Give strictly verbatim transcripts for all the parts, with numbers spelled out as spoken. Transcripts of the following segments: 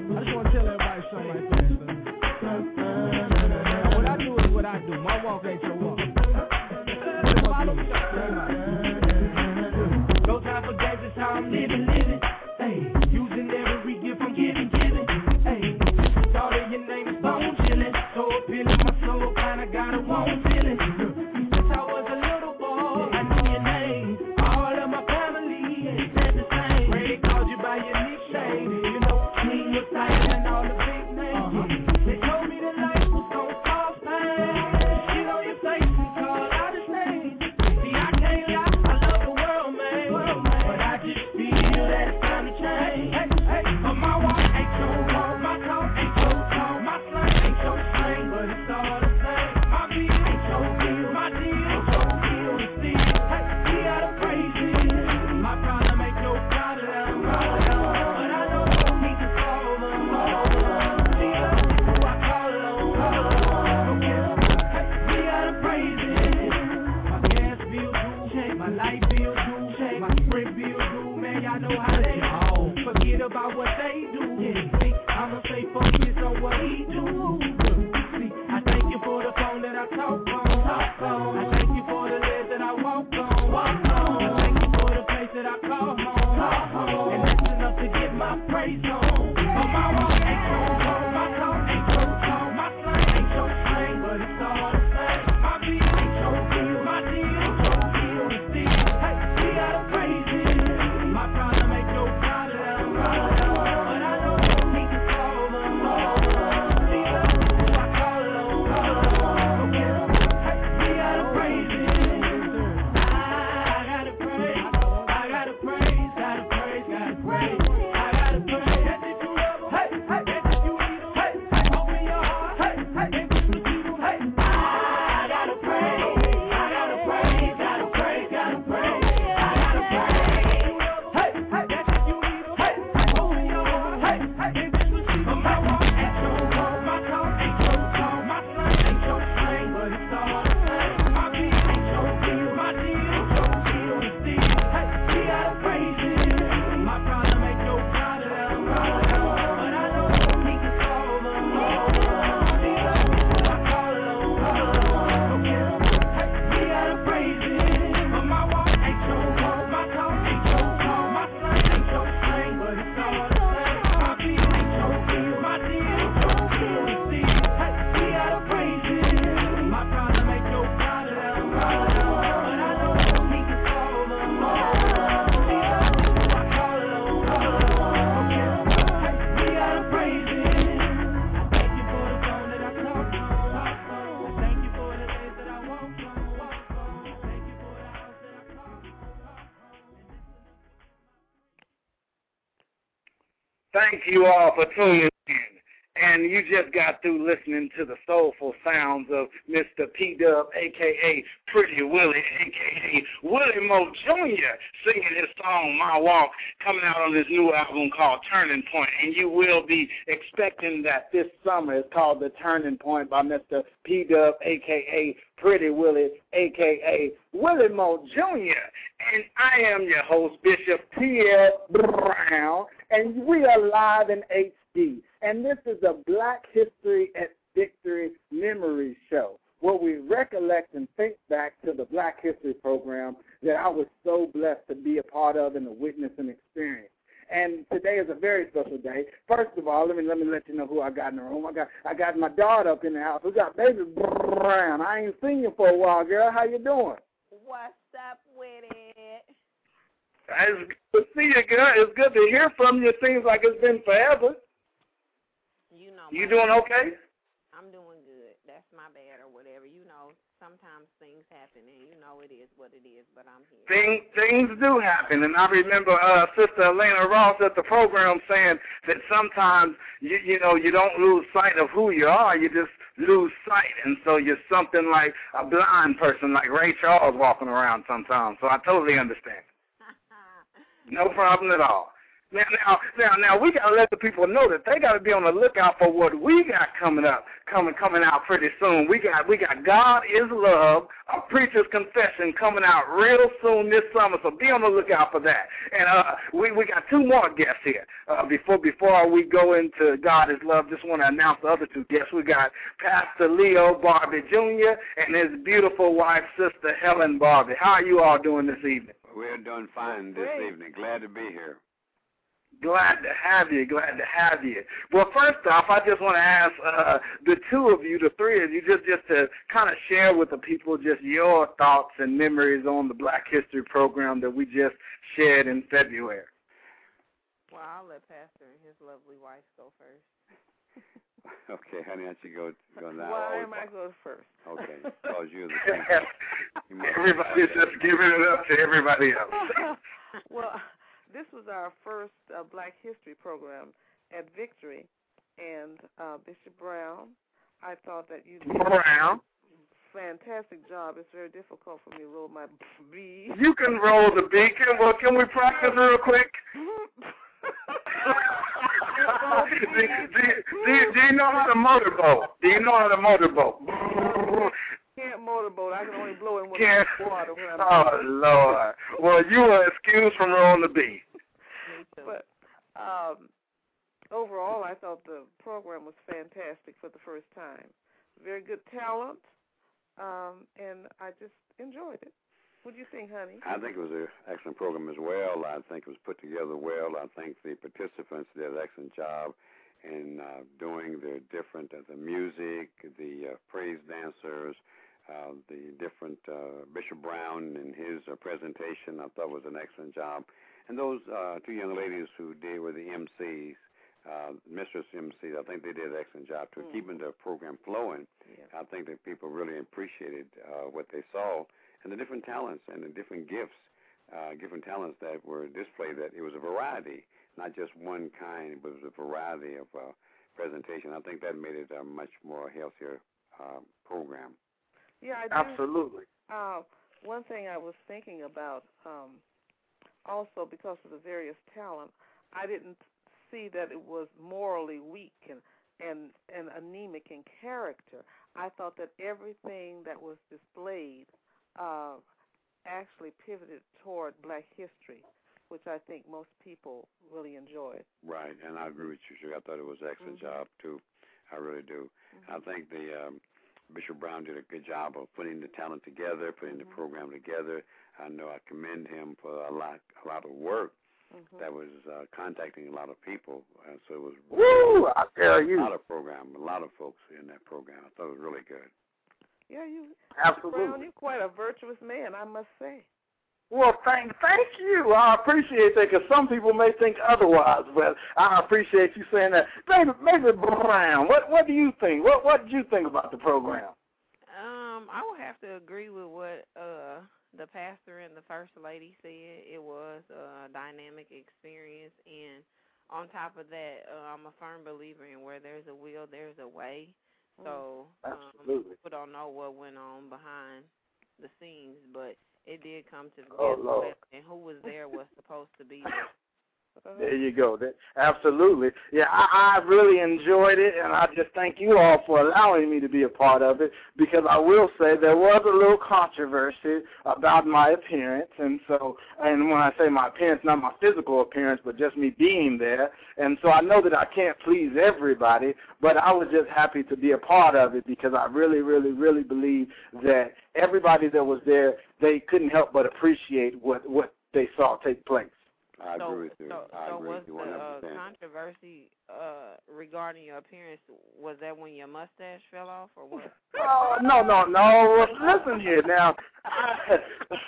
I just want to tell everybody something right there. Now, what I do is what I do. My walk ain't your walk. No time for games, it's how I'm living, living. Hey, using every gift I'm giving, giving. Hey, daughter, your name is Bone Chillin'. So appealing, my soul kinda got a warm feeling. Since I was a little boy, I knew your name. All of my family said the same. Ray called you by your nickname. You know, King was tight and all the big names. Uh-huh. They told me that life was gonna cost pain. Shit on your face and call out his name. See, I can't lie, I love the world, man. World, man. But I just feel that it's time to change. Hey, hey, but my walk ain't your walk, my talk ain't your talk, my slang ain't your slang, but it's all the same. My beat ain't your deal, my deal ain't your deal to steal. Hey, we gotta praise it. My problem ain't your problem, but I know you need to solve them. Jesus, who I call on. Okay, hey, we gotta praise it. My gas bill due, check, my light bill due, check, my rent bill due, man, y'all know how they all forget about what they do. Yeah, see, I'ma stay focused on what he do. See, I thank you for the phone that I talk on, talk on. I thank you for the legs that I walk on, walk on. I thank you for the place that I call home, call home. And that's enough to get my praise on. But my walk ain't your walk, my talk ain't your talk, my slang ain't your slang, but it's all the same. My beat ain't your deal, my deal ain't your deal to steal. Hey, we gotta praise it. My problem ain't your problem, but I know you need to solve them. Jesus, who I call on. Okay, hey, we gotta praise it. I gotta praise, I gotta praise, gotta praise, gotta praise. I gotta praise. That's if you love 'em. Hey, hey, that's if you need 'em. Hey, hey, open your heart. Hey, hey, that's if you see 'em. Hey, I gotta praise, I gotta praise, gotta praise, gotta praise. I gotta praise. Hey, hey, that's if you need 'em. Hey, hey, open your heart. Hey, hey, that's if you see 'em. But my walk ain't your walk, my talk ain't your talk, my slang ain't your slang, but it's all the same. My beat ain't your deal, my deal ain't your deal to steal. Hey, we gotta praise it. My problem ain't your problem, but I know you need to solve them. Jesus, who I call on. Okay, hey, we gotta praise it. But my walk ain't your walk, my talk ain't your talk, my slang ain't your slang, but it's all the same. My beat ain't your deal, my deal ain't your deal to steal. Hey, we gotta praise it. My problem ain't your problem, but I know you need to solve them. Jesus, who I call on. Okay, hey, we gotta praise it. I thank you for the phone that I talk on, talk on. I thank you for the days that I walk on, walk on. I thank you for the house that I call home, call home. Thank you all for tuning in. And you just got through listening to the soulful sounds of Mister P-Dub, a k a. Pretty Willie, a k a. Willie Moe Junior, singing his song, My Walk, coming out on his new album called Turning Point. And you will be expecting that this summer. It's called The Turning Point by Mister P-Dub, a k a. Pretty Willie, a k a. Willie Moe Junior And I am your host, Bishop T L. Brown, and we are live in H D. And this is a Black History at Victory Memory Show, where we recollect and think back to the Black History program that I was so blessed to be a part of and to witness and experience. And today is a very special day. First of all, let me let me let you know who I got in the room. I got I got my daughter up in the house. We got baby Brown. I ain't seen you for a while, girl. How you doing? What's up with it? It's good to see you, girl. It's good to hear from you. It seems like it's been forever. You know. You doing okay? I'm doing good. That's my bad or whatever. You know, sometimes things happen, and you know it is what it is, but I'm here. Things, things do happen, and I remember uh, Sister Elena Ross at the program saying that sometimes, you, you know, you don't lose sight of who you are, you just lose sight, and so you're something like a blind person, like Ray Charles walking around sometimes, so I totally understand. No problem at all. Now, now, now, now, we gotta let the people know that they gotta be on the lookout for what we got coming up, coming, coming out pretty soon. We got, we got God is Love, a preacher's confession coming out real soon this summer. So be on the lookout for that. And uh, we, we got two more guests here. Uh, before, before we go into God is Love, just want to announce the other two guests. We got Pastor Leo Barbie Junior and his beautiful wife, Sister Helen Barbie. How are you all doing this evening? We're doing fine this Great. evening. Glad to be here. Glad to have you. Glad to have you. Well, first off, I just want to ask uh, the two of you, the three of you, just, just to kind of share with the people just your thoughts and memories on the Black History program that we just shared in February. Well, I'll let Pastor and his lovely wife go first. Okay, honey, why don't you go, go now? Why am I going first? Okay, because you're the same. Everybody's just giving it up to everybody else. Well, this was our first uh, Black History program at Victory, and uh, Bishop Brown, I thought that you did Brown. a fantastic job. It's very difficult for me to roll my B. You can roll the B. Can, well, can we practice real quick? do, do, do, do you know how to motorboat? Do you know how to motorboat? Can't motorboat. I can only blow in with Can't. water. When I'm Oh, Lord. Well, you are excused from rolling the B. But um, overall, I thought the program was fantastic for the first time. Very good talent, um, and I just enjoyed it. What do you think, honey? I think it was an excellent program as well. I think it was put together well. I think the participants did an excellent job in uh, doing the different, uh, the music, the uh, praise dancers, uh, the different, uh, Bishop Brown and his uh, presentation, I thought was an excellent job. And those uh, two young ladies who did were the M Cs, uh, Mistress M Cs, I think they did an excellent job to mm. keeping the program flowing. Yeah. I think that people really appreciated uh, what they saw and the different talents and the different gifts, uh, different talents that were displayed, that it was a variety, not just one kind, but it was a variety of uh, presentation. I think that made it a much more healthier uh, program. Yeah, I do. Absolutely. Uh, one thing I was thinking about, um, also because of the various talent, I didn't see that it was morally weak and, and, and anemic in character. I thought that everything that was displayed uh, actually pivoted toward Black history, which I think most people really enjoyed. Right, and I agree with you, Sugar. I thought it was an excellent mm-hmm. job, too. I really do. Mm-hmm. I think the um, Bishop Brown did a good job of putting the talent together, putting mm-hmm. the program together. I know I commend him for a lot a lot of work mm-hmm. that was uh, contacting a lot of people. And so it was Woo, I tell you. a lot of program, a lot of folks in that program. I thought it was really good. Yeah, you, Absolutely. Brown, you're quite a virtuous man, I must say. Well, thank thank you. I appreciate that because some people may think otherwise, but I appreciate you saying that. Maybe, maybe Brown, what what do you think? What what did you think about the program? Um, I would have to agree with what uh the pastor and the first lady said. It was a dynamic experience, and on top of that, uh, I'm a firm believer in where there's a will, there's a way. So um, people don't know what went on behind the scenes, but it did come to the oh, and who was there was supposed to be there. There you go. That, absolutely. Yeah, I, I really enjoyed it, and I just thank you all for allowing me to be a part of it, because I will say there was a little controversy about my appearance, and so, and when I say my appearance, not my physical appearance, but just me being there, and so I know that I can't please everybody, but I was just happy to be a part of it because I really, really, really believe that everybody that was there, they couldn't help but appreciate what, what they saw take place. I so, agree with you. So, I so agree was with you the uh, one hundred percent. controversy uh, regarding your appearance, was that when your mustache fell off or what? Oh, no, no, no. Listen here now. I,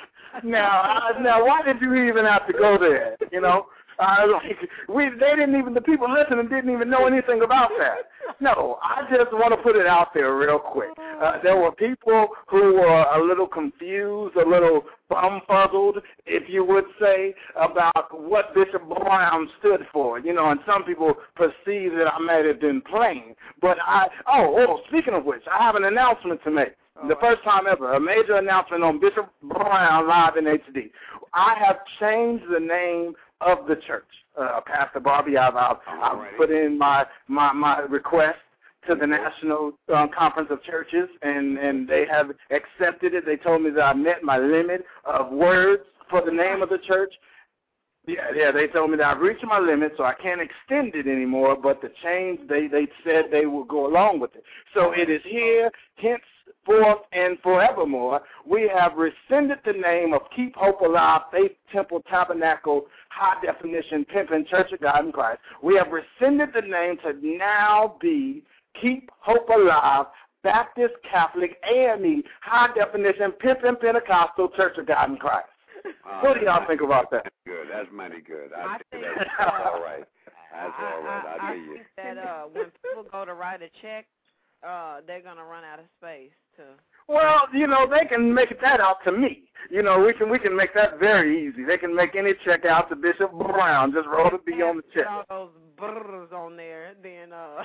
now, I, now, why did you even have to go there? You know, uh, like, we they didn't even the people listening didn't even know anything about that. No, I just want to put it out there real quick. Uh, there were people who were a little confused, a little bumfuzzled, if you would say, about what Bishop Brown stood for. You know, and some people perceive that I might have been playing. But I, oh, oh, speaking of which, I have an announcement to make. The first time ever, a major announcement on Bishop Brown Live in H D. I have changed the name of the church. Uh, Pastor Barbie, I've, I've, I've put in my, my, my request to the National uh, Conference of Churches, and, and they have accepted it. They told me that I met my limit of words for the name of the church. Yeah, yeah, they told me that I've reached my limit, so I can't extend it anymore, but the change, they, they said they will go along with it. So it is here, henceforth and forevermore. We have rescinded the name of Keep Hope Alive, Faith Temple Tabernacle, High Definition, Pimpin' Church of God in Christ. We have rescinded the name to now be Keep Hope Alive, Baptist Catholic, A M E, High Definition, Pimpin' Pentecostal Church of God in Christ. Uh, what do y'all think about that? That's good. That's mighty good. I, I think think that's, uh, that's all right. That's I, all right. I, I, I hear you. think that uh, when people go to write a check, uh, they're gonna run out of space to. Well, you know, they can make that out to me. You know, we can we can make that very easy. They can make any check out to Bishop Brown. Just roll the B on the check. All those brrs on there, then. Uh,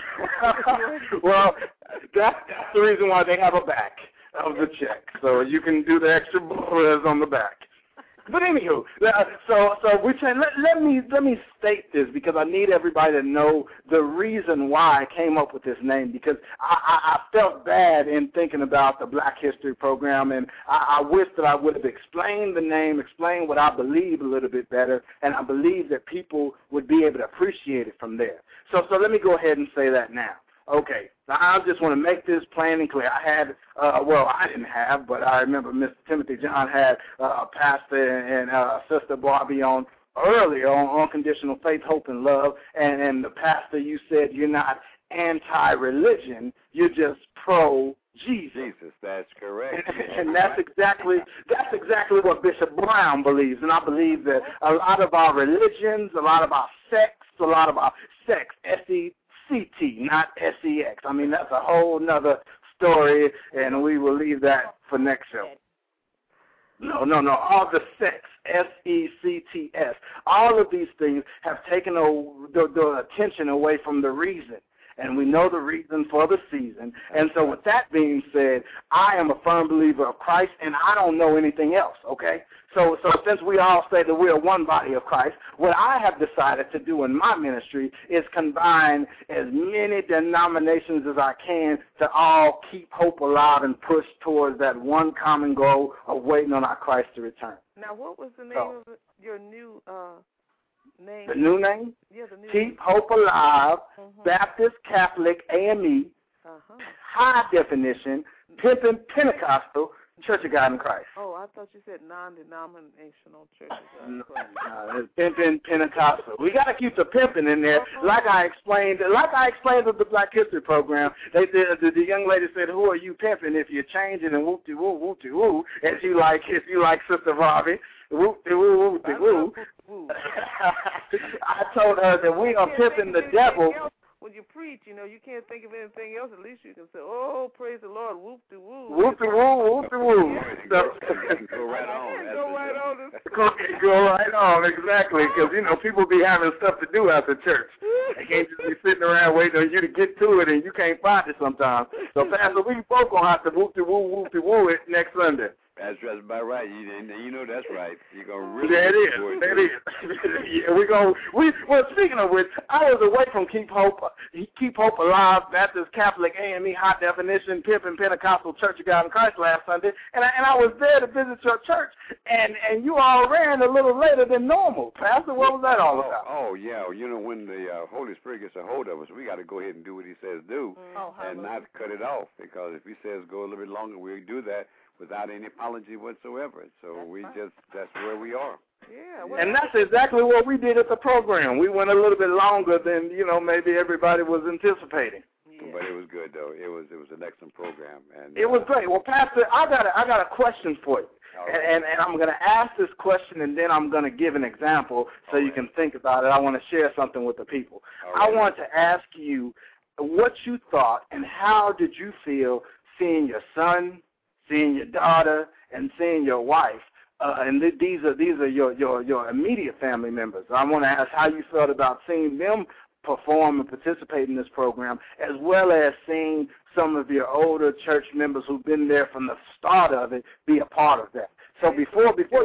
well, that, that's the reason why they have a back of the check, so you can do the extra brrs on the back. But anywho, uh, so so we say let, let me let me state this because I need everybody to know the reason why I came up with this name, because I, I, I felt bad in thinking about the Black History Program, and I, I wish that I would have explained the name, explained what I believe a little bit better, and I believe that people would be able to appreciate it from there. So so let me go ahead and say that now. Okay, now I just want to make this plain and clear. I had, uh, well, I didn't have, but I remember Mister Timothy John had uh, a pastor and uh, Sister Barbie on earlier on Unconditional Faith, Hope, and Love, and, and the pastor, you said you're not anti-religion, you're just pro-Jesus. Jesus, that's correct. And, and that's exactly that's exactly what Bishop Brown believes, and I believe that a lot of our religions, a lot of our sects, a lot of our sex, S E C T, not S E X. I mean, that's a whole nother story, and we will leave that for next show. No, no, no, all the sex, S E C T S, all of these things have taken the, the attention away from the reason. And we know the reason for the season. And so with that being said, I am a firm believer of Christ, and I don't know anything else, okay? So so since we all say that we're one body of Christ, what I have decided to do in my ministry is combine as many denominations as I can to all keep hope alive and push towards that one common goal of waiting on our Christ to return. Now, what was the name So, of your new uh, name? The new name? Yeah, the new Keep name. Hope Alive, Mhm. Baptist Catholic A M E, Uh-huh. High Definition, Pimpin' Pentecostal, Church of God in Christ. Oh, I thought you said non-denominational churches. No, no, it's Pimpin' Pentecostal. We got to keep the pimping in there. Like I explained, like I explained with the Black History Program, they said, the, the young lady said, "Who are you pimping if you're changing?" And whoop de woo, whoop de woo. If you like, if you like Sister Barbie, whoop de woo, whoop de woo. I told her that we are pimping the devil. When you preach, you know, you can't think of anything else. At least you can say, "Oh, praise the Lord, whoop de woo." Whoop de woo, whoop de woo. So, Go right on. Go right on. Go, go right on, exactly, because, you know, people be having stuff to do after church. They can't just be sitting around waiting on you to get to it, and you can't find it sometimes. So, Pastor, we both going to have to whoop-de-woo, whoop-de-woo it next Sunday. That's just about right. You, you know that's right. You're gonna really. That is. That is. Yeah, we go. We well. Speaking of which, I was away from Keep Hope, Keep Hope Alive, Baptist Catholic A M E High Definition, Pimpin' Pentecostal Church of God in Christ last Sunday, and I, and I was there to visit your church, and and you all ran a little later than normal. Pastor, what was that all about? Oh, oh yeah. You know, when the uh, Holy Spirit gets a hold of us, we got to go ahead and do what He says do, Oh, and not cut it off. Because if He says go a little bit longer, we do that without any apology whatsoever. So That's we right. just, that's where we are. Yeah. Well, And that's exactly what we did at the program. We went a little bit longer than, you know, maybe everybody was anticipating. yeah. But it was good though. It was it was an excellent program. And It was uh, great. Well, Pastor, I got a, I got a question for you. all And, right. and, and I'm going to ask this question, and then I'm going to give an example so All you right. can think about it. I want to share something with the people. All I right. want to ask you what you thought and how did you feel seeing your son, seeing your daughter, and seeing your wife. Uh, and th- these are these are your, your, your immediate family members. I want to ask how you felt about seeing them perform and participate in this program, as well as seeing some of your older church members who've been there from the start of it be a part of that. So before before you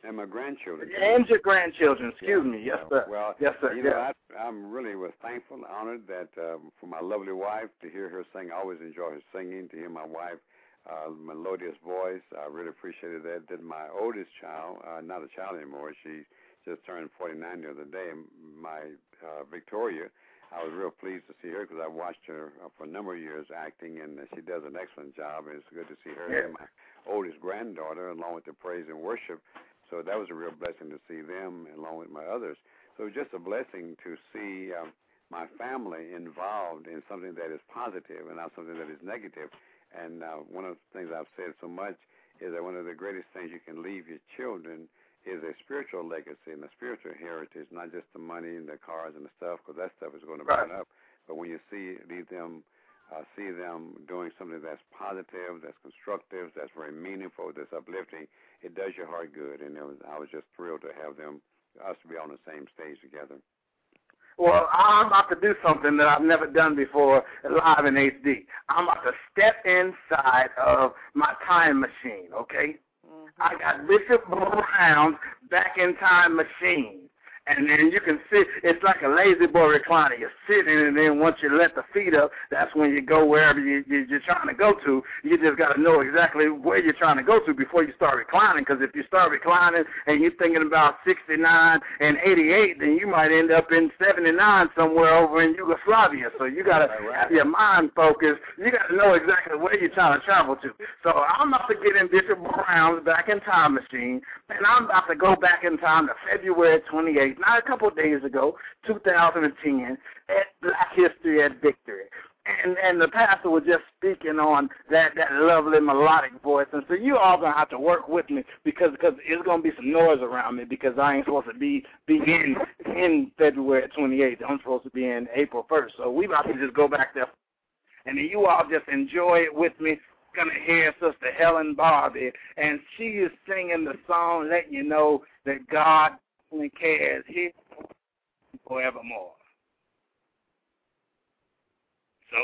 And my grandchildren. And your grandchildren, excuse yeah, me. Yes, yeah. sir. Well, yes, sir. You yeah. know, I, I'm really was thankful, honored that uh, for my lovely wife to hear her sing. I always enjoy her singing. To hear my wife, uh, melodious voice, I really appreciated that. Then my oldest child, uh, not a child anymore. She just turned forty-nine the other day. My uh, Victoria, I was real pleased to see her because I watched her uh, for a number of years acting, and uh, she does an excellent job. And it's good to see her. Yeah. And my oldest granddaughter, along with the praise and worship. So that was a real blessing to see them along with my others. So it was just a blessing to see um, my family involved in something that is positive and not something that is negative. And uh, one of the things I've said so much is that one of the greatest things you can leave your children is a spiritual legacy and a spiritual heritage, not just the money and the cars and the stuff, because that stuff is going to burn Right. up. But when you see leave them, uh, see them doing something that's positive, that's constructive, that's very meaningful, that's uplifting, it does your heart good. And it was, I was just thrilled to have them, us to be on the same stage together. Well, I'm about to do something that I've never done before live in H D. I'm about to step inside of my time machine, okay? Mm-hmm. I got Bishop Brown's Back in Time machine. And then you can sit, it's like a lazy boy recliner. You're sitting, and then once you let the feet up, that's when you go wherever you, you, you're trying to go to. You just got to know exactly where you're trying to go to before you start reclining, because if you start reclining and you're thinking about sixty-nine and eighty-eight, then you might end up in seventy-nine somewhere over in Yugoslavia. So you got to have your mind focused. You got to know exactly where you're trying to travel to. So I'm about to get in Bishop Brown's Back in Time machine, and I'm about to go back in time to February twenty-eighth. Not a couple of days ago, two thousand ten, at Black History at Victory. And and the pastor was just speaking on that, that lovely melodic voice. And so you all going to have to work with me because because there's going to be some noise around me because I ain't supposed to be, be in, in February twenty-eighth. I'm supposed to be in April first. So we about to just go back there. And then you all just enjoy it with me. Going to hear Sister Helen Barbie. And she is singing the song, letting you know that God cares here forevermore. So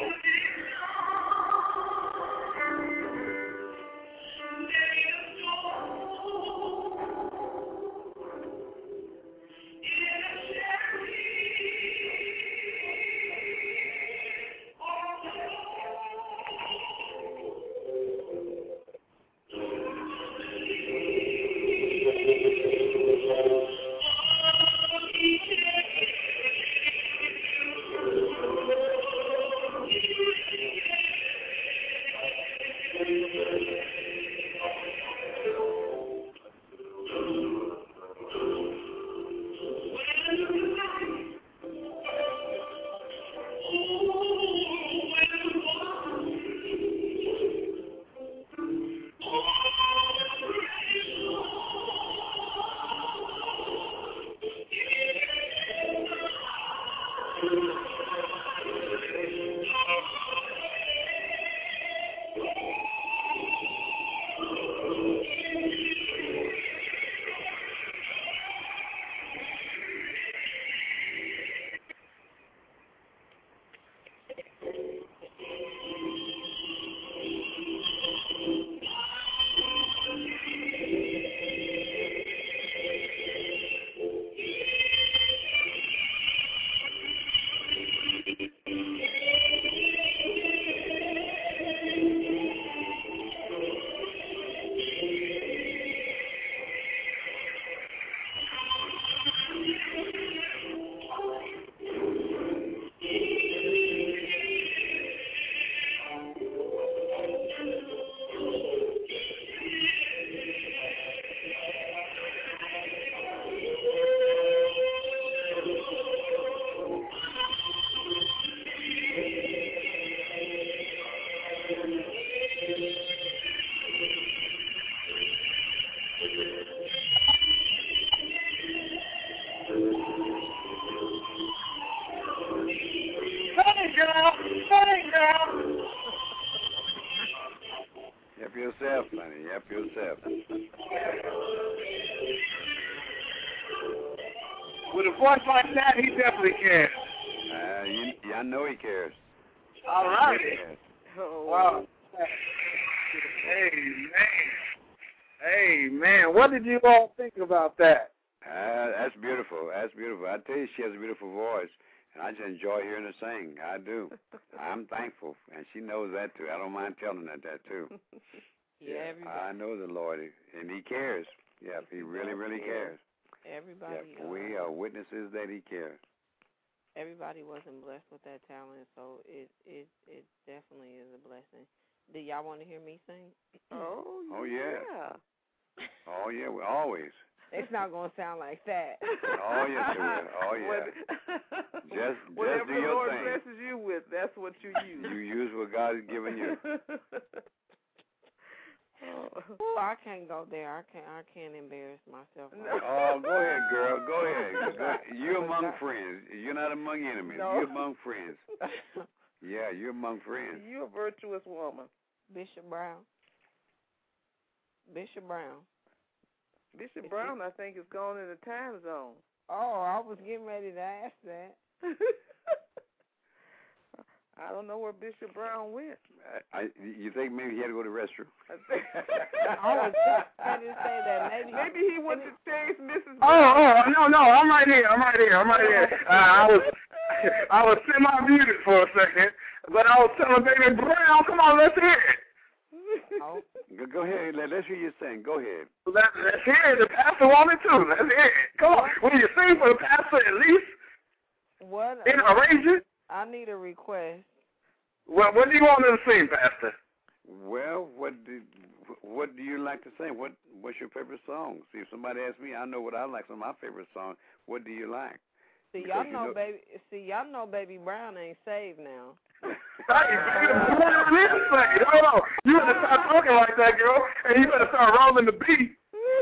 Help yourself, honey. Help yourself. with a voice like that, he definitely cares. Uh, you, yeah, I know he cares. All right. He cares. Oh, Wow. Amen. Hey, man, what did you all think about that? Uh, that's beautiful. That's beautiful. I tell you, she has a beautiful voice, and I just enjoy hearing her sing. I do. I'm thankful, and she knows that, too. I don't mind telling her that, too. Yeah, everybody. I know the Lord, and He cares. Yeah, He really, really cares. Everybody. Yeah, we uh, are witnesses that He cares. Everybody wasn't blessed with that talent, so it it it definitely is a blessing. Do y'all want to hear me sing? Oh, Oh, yeah. yeah. Oh, yeah, we always. It's not going to sound like that. Oh, yes, it will. Oh, yeah. Just, just Whatever do the your Lord thing. blesses you with, that's what you use. You use what God has given you. Oh, I can't go there. I can't. I can't embarrass myself. No. Oh, go ahead, girl. Go ahead. Go ahead. You're among friends. You're not among enemies. No. You're among friends. Yeah, you're among friends. You're a virtuous woman. Bishop Brown. Bishop Brown. Bishop Brown, I think, is gone in the time zone. Oh, I was getting ready to ask that. I don't know where Bishop Brown went. I, you think maybe he had to go to the restroom? I was ready to say that. Maybe, maybe he went to chase Missus Oh, oh, no, no, I'm right here. I'm right here. I'm right here. Uh, I was, I was semi-muted for a second, but I was telling Baby Brown, come on, let's hear it. Oh. Go, go ahead. Let, let's hear you sing. Go ahead. Let, let's hear it. The pastor wanted to. Let's hear it. Come on. Will you sing for the pastor at least? What? In arrange it? I need a request. What, what do you want him to sing, Pastor? Well, what do what do you like to sing? What what's your favorite song? See, if somebody asks me, I know what I like. Some of my favorite songs. What do you like? See, y'all know, know, baby. See, y'all know, Baby Brown ain't saved now. Hey, Baby Brown is saved. Hold on. You better start talking like that, girl, and you better start rolling the beat.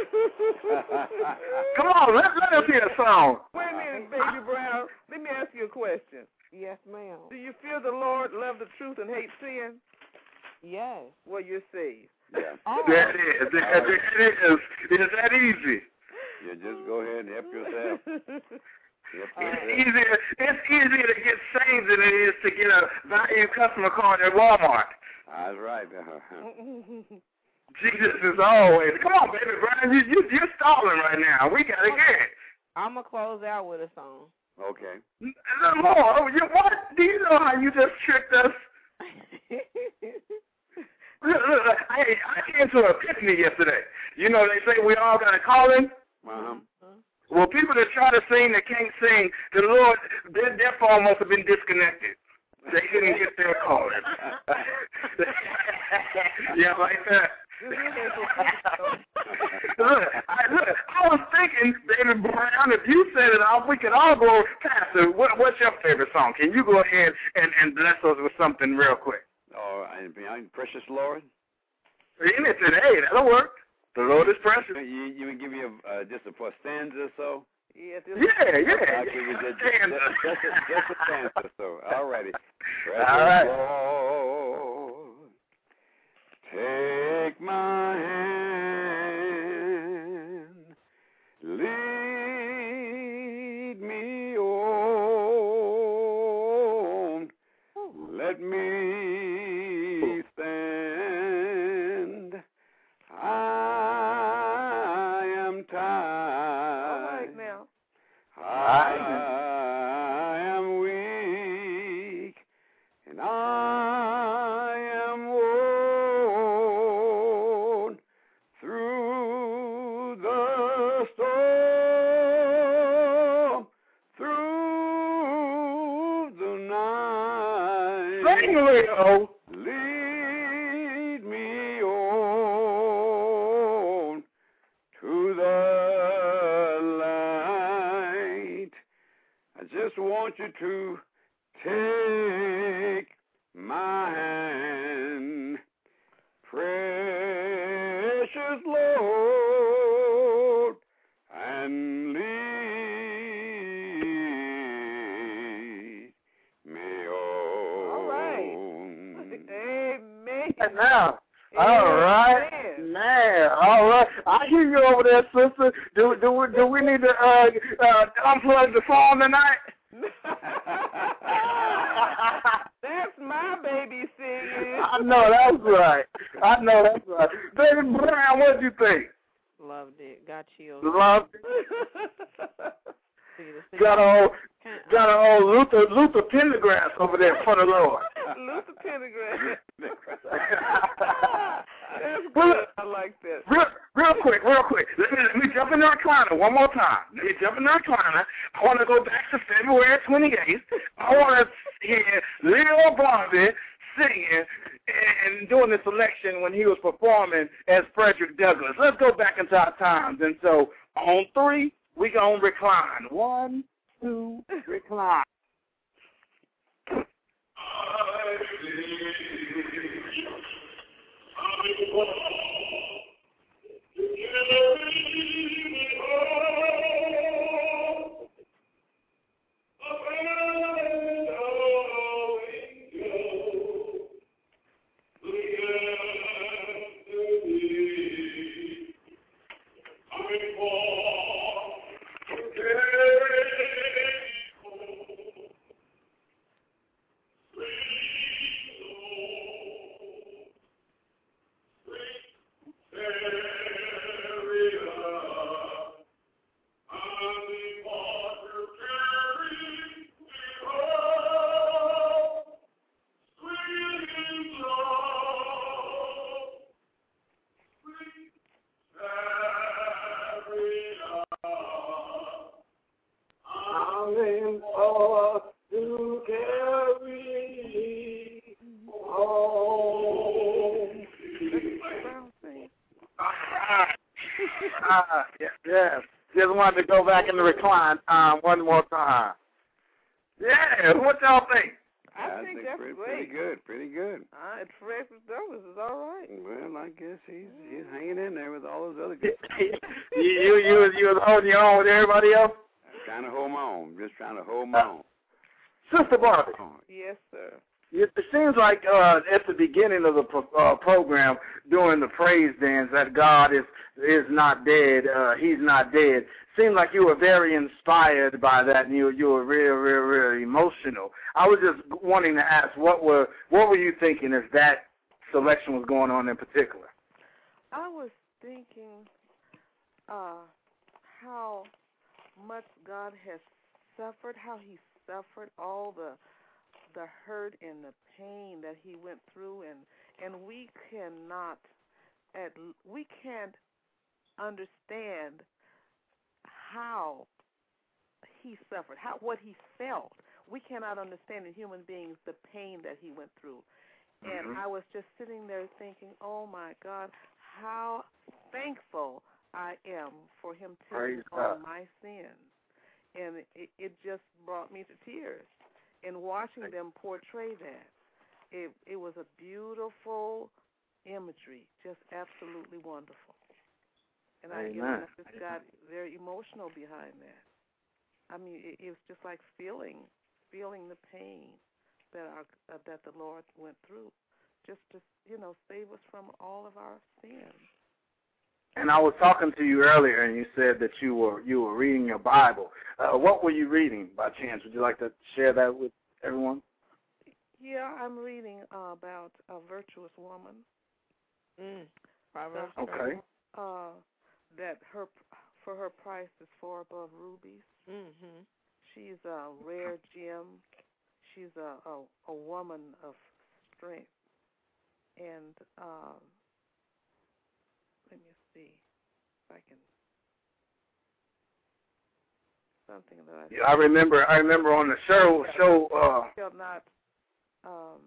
Come on, let let us hear a song. Wait a minute, Baby Brown. Let me ask you a question. Yes, ma'am. Do you feel the Lord love the truth and hate sin? Yes. Well, you're saved. Yeah. Oh. That is. That, that is. It's that easy. Yeah, just go ahead and help yourself. Help It's yourself. easier. It's easier to get saved than it is to get a value customer card at Walmart. That's right. Jesus is always. Come on, Baby Brian. You you you're stalling right now. We gotta get it. I'm gonna close out with a song. Okay. No more. You, what? Do you know how you just tricked us? Look, look, look, I, I came to an epiphany yesterday. You know, they say we all got a calling. Uh-huh. Well, people that try to sing that can't sing, the Lord, their, their phone must have been disconnected. They didn't get their calling. Yeah, like that. look, I, look, I was thinking, David Brown, if you set it off, we could all go, Pastor, what, what's your favorite song? Can you go ahead and, and bless us with something real quick? Oh, and behind Precious Lord? Isn't it today? That'll work. The Lord is precious. You, you would give me a, uh, just a for stanza or so? Yeah, yeah, yeah. I'll give you just, just, just, just, a, just a stanza or so. All righty. All right. Lord, take my hand, lead me on, let me stand. I am tired. All right now. I am weak, and I am worn through the storm, through the night. Sing, Leo. Lead me on to the light. I just want you to take my hand, precious Lord, and lead me on. All right. Amen. Now, all right, man. All right, I hear you over there, sister. Do do we do we need to uh, uh, unplug the phone tonight? That's my baby singing. I know that's right. I know that's right. God. David Brown, what did you think? Loved it. Got chills. Loved it. See the- see Got the- a old, Can't- got a old Luther Luther Pendergrass over there for the Lord. Luther Pendergrass. That's Well, good. I like that. Real, real quick, real quick. Let me, let me jump in the recliner one more time. Let me jump in the recliner. I want to go back to February twenty-eighth. I want to hear Lil Bobby singing and doing the selection when he was performing as Frederick Douglass. Let's go back into our times. And so on three, we going to recline. One, two, recline. Uh, yes, yes. Just wanted to go back in the recline um, one more time. Yeah, what y'all think? I, I think, think that's pretty, great. pretty good, pretty good. Uh, Frederick Douglass is all right. Well, I guess he's he's hanging in there with all those other guys. you, you, you, was, you was holding your own with everybody else? Trying to hold my own, just trying to hold my own. Sister Barbie. Yes, sir. It seems like uh, at the beginning of the pro- uh, program, during the praise dance, that God is is not dead. Uh, he's not dead. Seemed like you were very inspired by that, and you you were real, real, real emotional. I was just wanting to ask, what were what were you thinking as that selection was going on in particular? I was thinking uh, how much God has suffered, how he suffered all the the hurt and the pain that he went through, and and we cannot at we can't understand how he suffered, how what he felt. We cannot understand in human beings the pain that he went through. And Mm-hmm. I was just sitting there thinking, oh my God, how thankful I am for him taking on my sins. And it, it just brought me to tears. And watching them portray that, it it was a beautiful imagery, just absolutely wonderful. And I, you know, I just got very emotional behind that. I mean, it, it was just like feeling, feeling the pain that our uh, that the Lord went through, just to you know save us from all of our sins. And I was talking to you earlier, and you said that you were you were reading your Bible. Uh, what were you reading, by chance? Would you like to share that with everyone? Yeah, I'm reading uh, about a virtuous woman. Mm. Proverbs. Okay. Uh, that her for her price is far above rubies. Mm-hmm. She's a rare gem. She's a a, a woman of strength. And um, let me see if I can something that I. Yeah, I remember. I remember on the show. Show. Uh, Shall not. Um,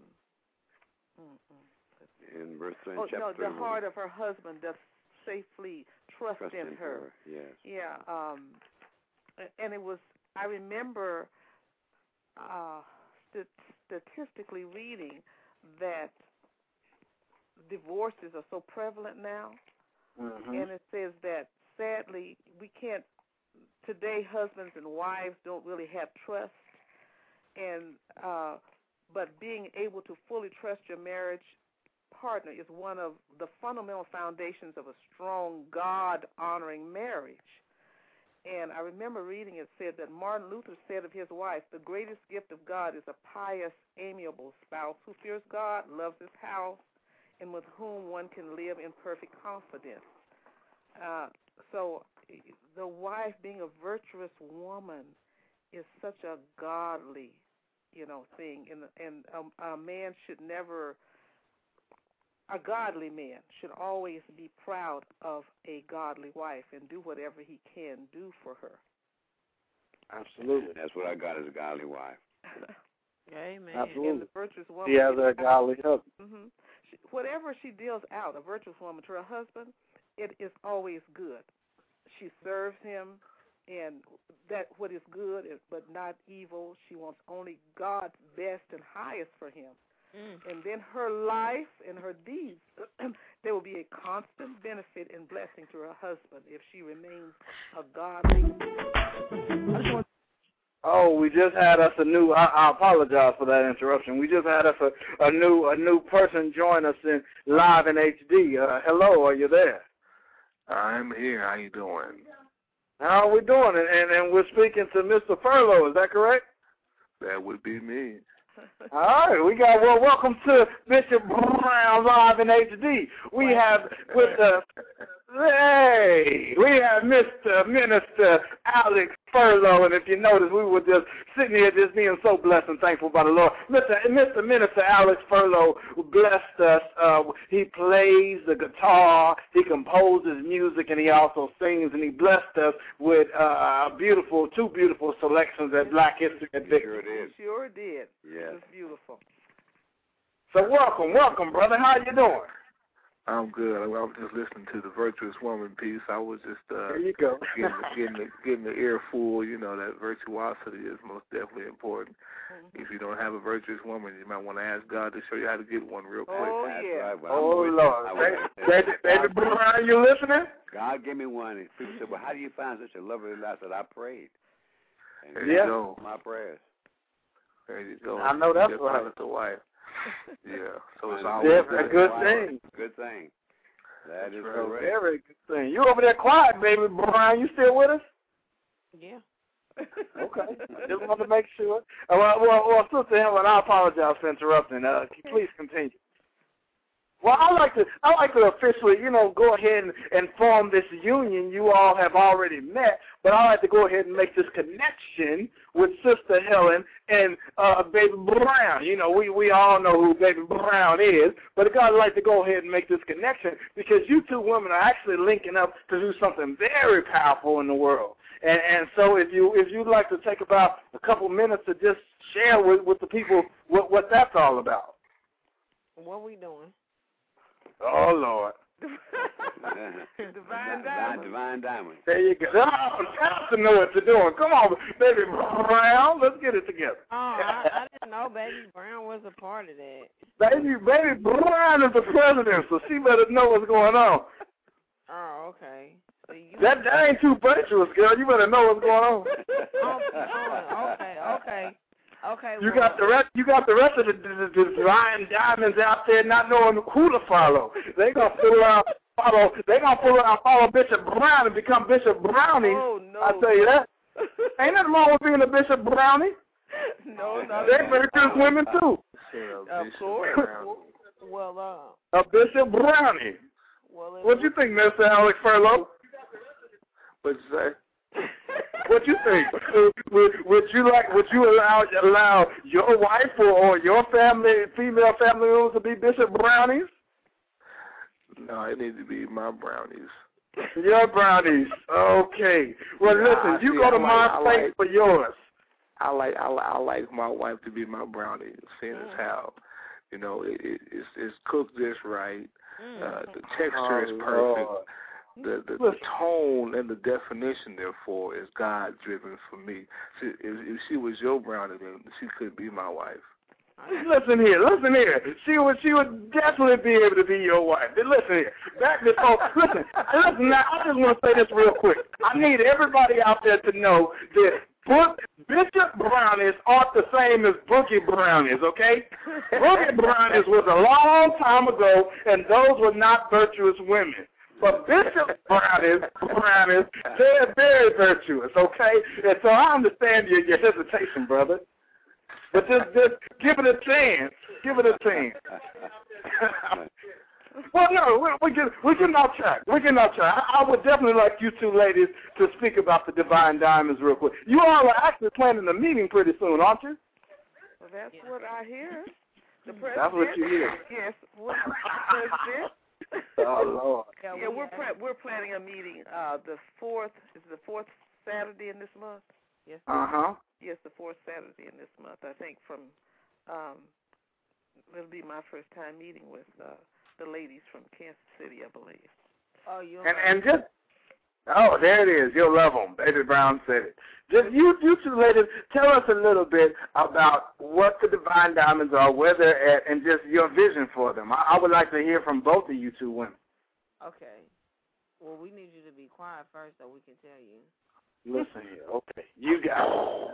mm-mm. In verse three, oh chapter no, the heart of her husband doth safely trust, trust in, in her. her. Yes. Yeah. Um, and it was. I remember uh, st- statistically reading that divorces are so prevalent now, mm-hmm. and it says that sadly we can't. Today, husbands and wives don't really have trust, and uh, but being able to fully trust your marriage partner is one of the fundamental foundations of a strong, God-honoring marriage. And I remember reading it said that Martin Luther said of his wife, the greatest gift of God is a pious, amiable spouse who fears God, loves his house, and with whom one can live in perfect confidence. Uh, so the wife, being a virtuous woman, is such a godly, you know, thing. And, and a, a man should never, a godly man should always be proud of a godly wife and do whatever he can do for her. Absolutely. That's what I got as a godly wife. Amen. Absolutely. And the virtuous woman. She has a godly husband. Mm-hmm. She, whatever she deals out, a virtuous woman, to her husband, it is always good. She serves him, and that what is good, is, but not evil. She wants only God's best and highest for him. Mm. And then her life and her deeds, there will be a constant benefit and blessing to her husband if she remains a godly. Oh, we just had us a new. I, I apologize for that interruption. We just had us a, a new a new person join us in live in H D. Uh, hello, are you there? I'm here. How you doing? How are we doing? And, and and we're speaking to Mister Furlow. Is that correct? That would be me. All right, we got well. Welcome to Bishop Brown live in H D. We have with us. Hey, we have Mister Minister Alex Furlow, and if you notice, we were just sitting here just being so blessed and thankful by the Lord. Mister Mister Minister Alex Furlow blessed us. Uh, he plays the guitar, he composes music, and he also sings, and he blessed us with uh, beautiful, two beautiful selections at Black History at Victory. Sure did. Sure did. Yes. It was beautiful. So welcome, welcome, brother. How you doing? I'm good. I was just listening to the Virtuous Woman piece. I was just uh, there you go. getting, getting, the, getting the ear full. You know, that virtuosity is most definitely important. Mm-hmm. If you don't have a virtuous woman, you might want to ask God to show you how to get one real quick. Oh, That's yeah. right. Well, oh, Lord. Baby, baby Brown, you listening? God gave me one. And people said, well, how do you find such a lovely life? I said, I prayed. And there yeah. you go. My prayers. There you go. I know that's you right. The wife. Yeah, so it's yeah, always a good thing. Good thing. That That's is right. correct. Very good thing. You over there quiet, baby Brian. You still with us? Yeah. Okay. Just wanted to make sure. Uh, well, well, well, Sister Helen, I apologize for interrupting. Uh, please continue. Well, I like to, I like to officially, you know, go ahead and, and form this union. You all have already met, but I like to go ahead and make this connection with Sister Helen and uh, Baby Brown. You know, we, we all know who Baby Brown is, but I'd like to go ahead and make this connection because you two women are actually linking up to do something very powerful in the world. And, and so if you if you'd like to take about a couple minutes to just share with, with the people what, what that's all about. What we doing? Oh, Lord. Divine Diamond. Divine Diamond. There you go. Oh, got to know what you're doing. Come on, Baby Brown. Let's get it together. Oh, I, I didn't know Baby Brown was a part of that. Baby, Baby Brown is the president, so she better know what's going on. Oh, okay. So you that, that ain't too virtuous, girl. You better know what's going on. oh, oh, okay, okay. Okay. You well, got the rest. You got the rest of the, the, the Divine Diamonds out there, not knowing who to follow. They gonna fool around, follow. They gonna fool around, follow Bishop Brown and become Bishop Brownie. Oh no! I tell you that. Ain't nothing wrong with being a Bishop Brownie. No, no. They're virtuous women too. Of course. Well, uh. A Bishop Brownie. Well, what you think, Mister Alex Furlow? What'd you say? What you think? Would, would you like? Would you allow allow your wife or, or your family, female family members, to be Bishop Brownies? No, it needs to be my brownies. Your brownies. Okay. Well, yeah, listen, I you see, go to I my like, place like, for yours. I like I, I like my wife to be my brownie, seeing as how, you know, it, it, it's it's cooked just right. Uh, the texture is perfect. Lord. The, the the tone and the definition, therefore, is God-driven for me. See, if, if she was your brownie, then she could be my wife. Listen here, listen here. She would, she would definitely be able to be your wife. Listen here. Back before, listen, listen. Now, I just want to say this real quick. I need everybody out there to know that Book, Bishop Brownies aren't the same as Boogie Brownies, okay? Boogie Brownies was a long time ago, and those were not virtuous women. But Bishop Brownies, Brownies, they're very virtuous, okay? And so I understand your, your hesitation, brother. But just, just give it a chance. Give it a chance. Well, no, we, we get we getting off track. We're getting off track. I, I would definitely like you two ladies to speak about the Divine Diamonds real quick. You all are actually planning a meeting pretty soon, aren't you? Well, that's what I hear. The president. That's what you hear. Yes. What, president. Oh Lord. Yeah, we're pre- we're planning a meeting. Uh, the fourth is the fourth Saturday in this month. Yes. Uh huh. Yes, the fourth Saturday in this month. I think from um, it'll be my first time meeting with uh, the ladies from Kansas City, I believe. Oh, you. And and just oh, there it is. You'll love them. Baby Brown said it. Just you, you two ladies, tell us a little bit about what the Divine Diamonds are, where they're at, and just your vision for them. I, I would like to hear from both of you two women. Okay. Well, we need you to be quiet first so we can tell you. Listen here. Okay. You got it.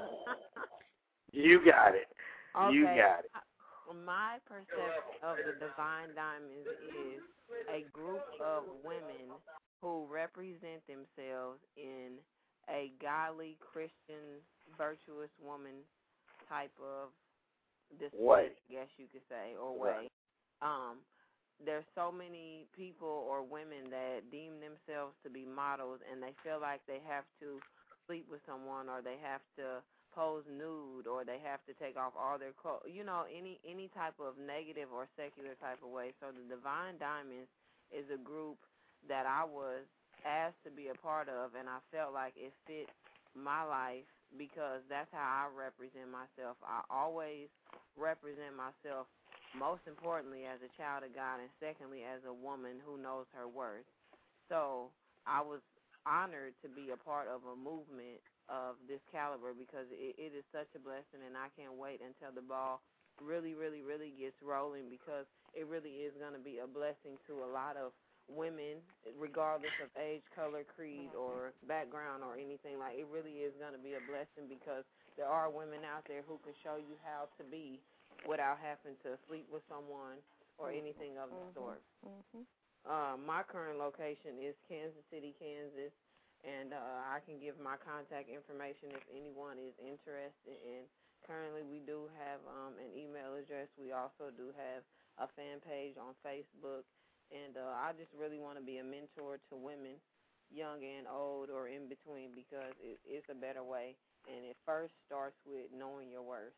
You got it. Okay. You got it. My perception of the Divine Diamonds is a group of women who represent themselves in a godly, Christian, virtuous woman type of display, I guess you could say, or way. Right. Um, there's so many people or women that deem themselves to be models, and they feel like they have to sleep with someone, or they have to pose nude, or they have to take off all their clothes, you know, any any type of negative or secular type of way. So the Divine Diamonds is a group that I was asked to be a part of, and I felt like it fit my life because that's how I represent myself. I always represent myself, most importantly, as a child of God, and secondly, as a woman who knows her worth. So I was honored to be a part of a movement of this caliber because it, it is such a blessing, and I can't wait until the ball really, really, really gets rolling because it really is going to be a blessing to a lot of women, regardless of age, color, creed, or background, or anything. Like, it really is going to be a blessing because there are women out there who can show you how to be without having to sleep with someone or anything of the sort. Mm-hmm. Uh, my current location is Kansas City, Kansas, and uh, I can give my contact information if anyone is interested. And currently we do have um, an email address. We also do have a fan page on Facebook. And uh, I just really want to be a mentor to women, young and old or in between, because it, it's a better way. And it first starts with knowing your worth.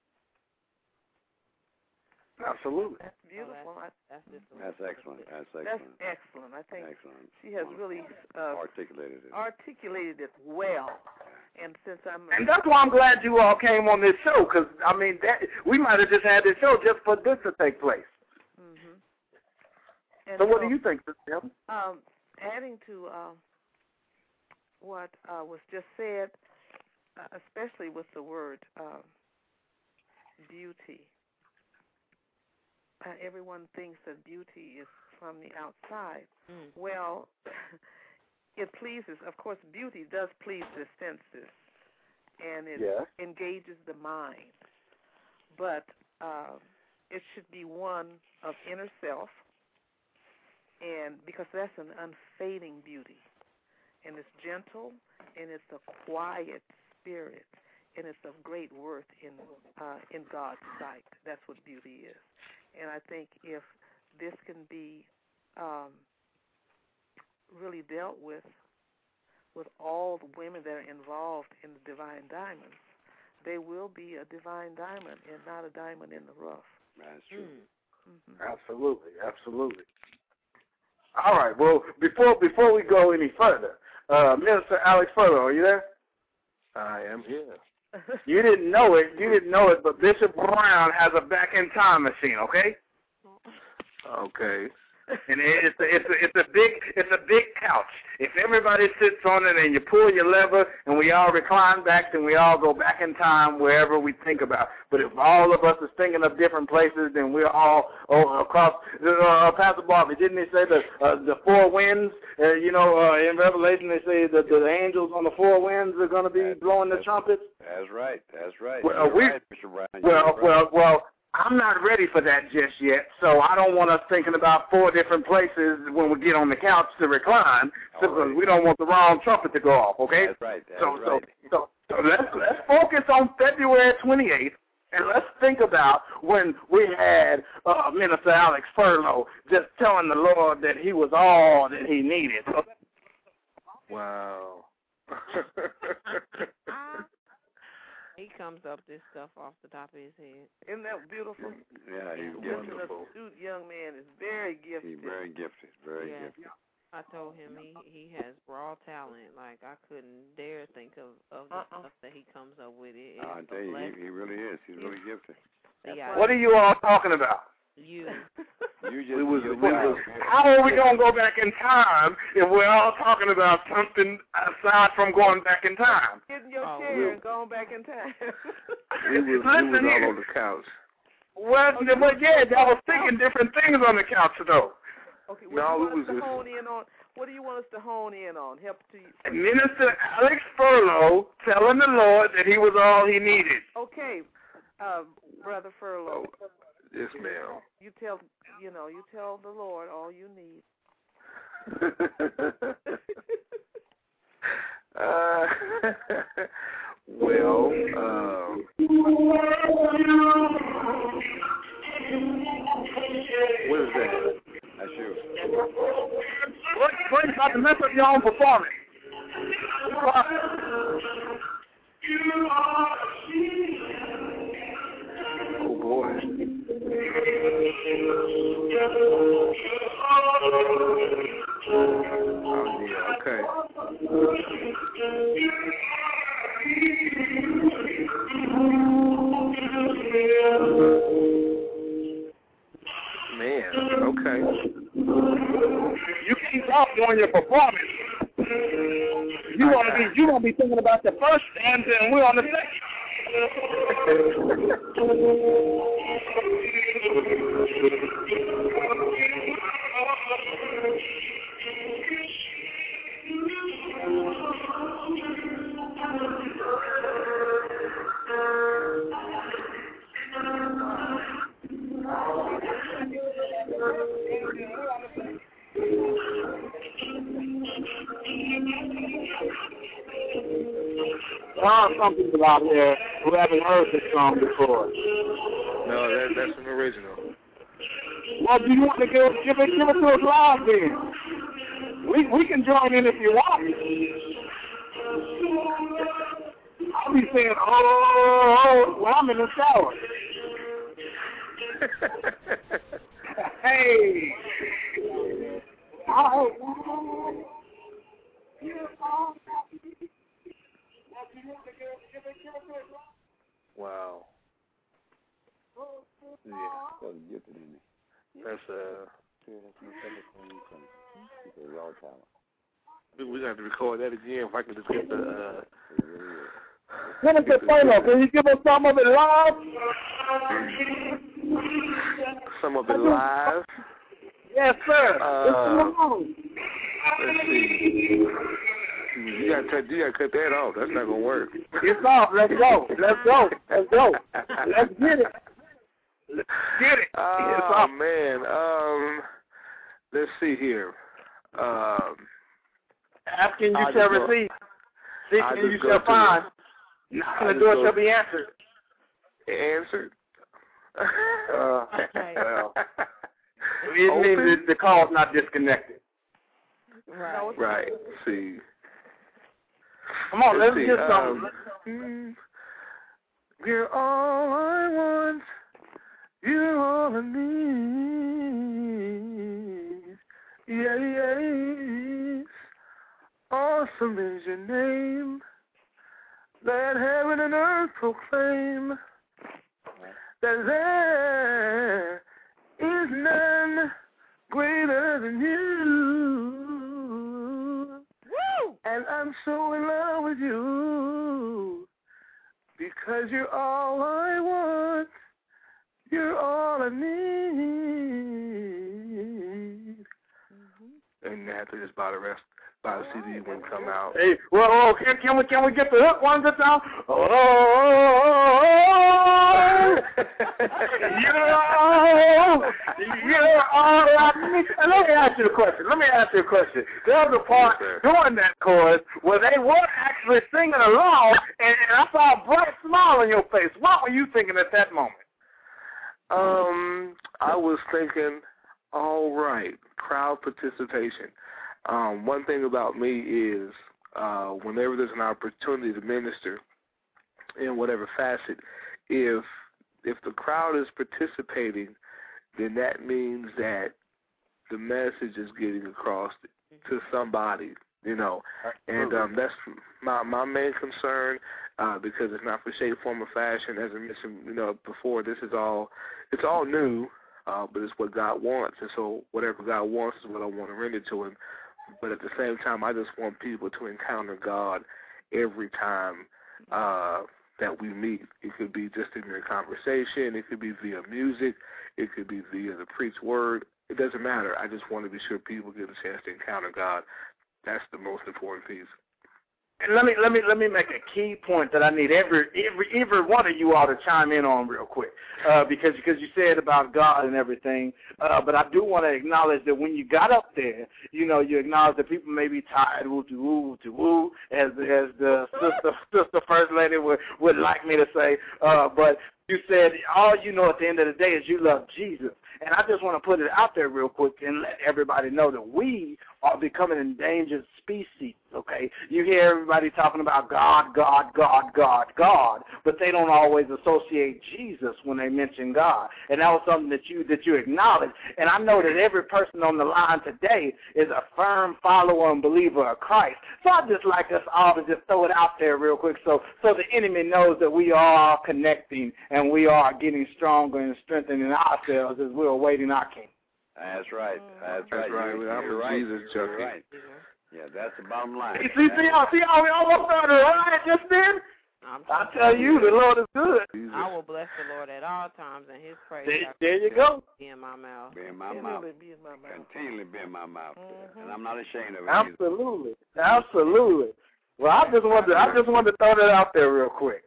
Absolutely. That's beautiful. Oh, that's, that's, just That's excellent. That's excellent. That's excellent. I think excellent. she has Wonderful. really uh, articulated it. articulated it well. And since I'm And that's why I'm glad you all came on this show, because, I mean, that, we might have just had this show just for this to take place. Mm-hmm. And So, what so, do you think, Sister? Um, adding to uh, what uh, was just said, uh, especially with the word uh, beauty, uh, everyone thinks that beauty is from the outside. Mm. Well, it pleases, of course, beauty does please the senses, and it Yeah. engages the mind. But uh, it should be one of inner self, and because that's an unfading beauty, and it's gentle, and it's a quiet spirit, and it's of great worth in uh, in God's sight. That's what beauty is. And I think if this can be um, really dealt with with all the women that are involved in the Divine Diamonds, they will be a divine diamond and not a diamond in the rough. That's true. Mm. Mm-hmm. Absolutely, absolutely. All right. Well, before before we go any further, uh, Minister Alex Furlow, are you there? I am here. You didn't know it. You didn't know it, but Bishop Brown has a back-in-time machine. Okay. Okay. And it's a, it's a, it's a big it's a big couch. If everybody sits on it and you pull your lever and we all recline back, then we all go back in time wherever we think about. But if all of us is thinking of different places, then we're all oh, across. Uh, Pastor Barbie, didn't they say the uh, the four winds? Uh, you know, uh, in Revelation they say that the angels on the four winds are going to be blowing the trumpets. That's right. That's right. Well, You're we, right, Bishop Brown. well, You're right. well, well. I'm not ready for that just yet, so I don't want us thinking about four different places when we get on the couch to recline, because right. we don't want the wrong trumpet to go off, okay? That's right. That's so, right. so, so, so let's let's focus on February twenty-eighth, And let's think about when we had uh, Minister Alex Furlow just telling the Lord that he was all that he needed. So wow. He comes up this stuff off the top of his head. Isn't that beautiful? Yeah, he's This wonderful. astute young man is very gifted. He's very gifted, very yeah. gifted. I told him he, he has raw talent. Like, I couldn't dare think of, of the uh-uh. stuff that he comes up with. It, I tell you, he, he really is. He's really gifted. Yeah. What are you all talking about? You. You just, We was, you we was, how are we going to go back in time if we're all talking about something aside from going back in time? Getting your Oh, chair we'll- and going back in time. We was, we was Listen all here. on the couch. Well, but yeah, y'all was thinking different things on the couch, though. Okay, what No, do you it want us was to just- hone in on? What do you want us to hone in on? Help to you. Minister Alex Furlow telling the Lord that he was all he needed. Okay, uh, Brother Furlow. Oh, yes, ma'am. You tell, you know, you tell the Lord all you need. uh, well, um, what is that? That's you. What, what you about to mess up your own performance? Oh, boy. Oh, yeah, okay. Man, okay. You can't talk during your performance. You want to be, you want to be thinking about the first stanza, and we're on the There are some people out there who haven't heard this song before. No, that, that's an original. Well, do you want to give, give it, give it to us live then? We we can join in if you want. I'll be saying, oh, oh, well, I'm in the shower. Hey. Oh. Wow. Yeah. That's gifted in it. That's, uh, It's a raw talent. we, we got to record that again if I can just get the, uh, It really is. Minister Furlow, can you give us some of it live? some of it live. Yes, sir. Uh, Let's see. You gotta cut. You gotta cut that off. That's not gonna work. It's off. Let's go. Let's go. Let's go. Let's get it. Let's get it. Oh It's off. man. Um. Let's see here. Um. Asking you I'll shall just go- receive. I'll Seeking you just go shall to find. the- Knocking I'll the just door go- shall be answered. Answered. Uh, Okay. well, it means that the call's not disconnected. Right. Right. See. Come on, let's, see. get something. Um, mm, you're all I want. You're all I need. Yeah, yeah. Awesome is your name. Let heaven and earth proclaim that there is none greater than you. Woo! And I'm so in love with you because you're all I want. You're all I need. Mm-hmm. And you have to just buy the rest, buy the C D when it come out. Hey, well, oh, can, can we can we get the hook one good time? Oh, oh, oh, oh, oh. You're all, you're all I need. And let me ask you a question. Let me ask you a question. There was a part during that chorus where they were actually singing along, and, and I saw a bright smile on your face. What were you thinking at that moment? Um, I was thinking, all right, crowd participation. Um, one thing about me is uh, whenever there's an opportunity to minister in whatever facet, if if the crowd is participating, then that means that the message is getting across to somebody, you know. And um, that's my my main concern uh, because it's not for shape, form, or fashion. As I mentioned, you know, before, this is all it's all new, uh, but it's what God wants, and so whatever God wants is what I want to render to Him. But at the same time, I just want people to encounter God every time uh, that we meet. It could be just in their conversation. It could be via music. It could be via the preached word. It doesn't matter. I just want to be sure people get a chance to encounter God. That's the most important piece. And let me let me let me make a key point that I need every every every one of you all to chime in on real quick, uh, because because you said about God and everything. Uh, but I do want to acknowledge that when you got up there, you know, you acknowledge that people may be tired, woo to woo, woo to woo, as as the sister sister first lady would would like me to say. Uh, but you said all you know at the end of the day is you love Jesus. And I just want to put it out there real quick and let everybody know that we are becoming an endangered species, okay? You hear everybody talking about God, God, God, God, God, but they don't always associate Jesus when they mention God. And that was something that you that you acknowledged. And I know that every person on the line today is a firm follower and believer of Christ. So I'd just like us all to just throw it out there real quick so, so the enemy knows that we are connecting and we are getting stronger and strengthening ourselves as we're awaiting our King. That's right. That's, That's right. right. You're, I'm you're a right. Jesus You're junkie. right. Yeah, that's the bottom line. See, see, see, y'all, see how we almost got it right just then? I tell you, the Lord is good. I will bless the Lord at all times, and His praise There, there you go. be in my mouth. Be in my mouth. Be in my mouth. Continually be in my mouth. Mm-hmm. And I'm not ashamed of it. Absolutely. Absolutely. Well, I just wanted to, I just wanted to throw that out there real quick.